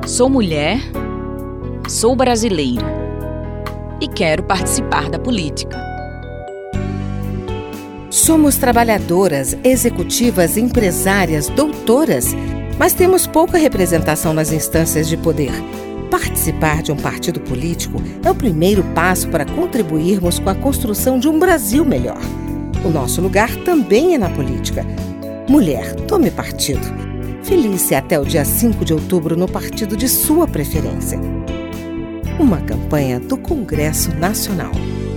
Sou mulher, sou brasileira e quero participar da política. Somos trabalhadoras, executivas, empresárias, doutoras, mas temos pouca representação nas instâncias de poder. Participar de um partido político é o primeiro passo para contribuirmos com a construção de um Brasil melhor. O nosso lugar também é na política. Mulher, tome partido. Filie-se até o dia 5 de outubro no partido de sua preferência. Uma campanha do Congresso Nacional.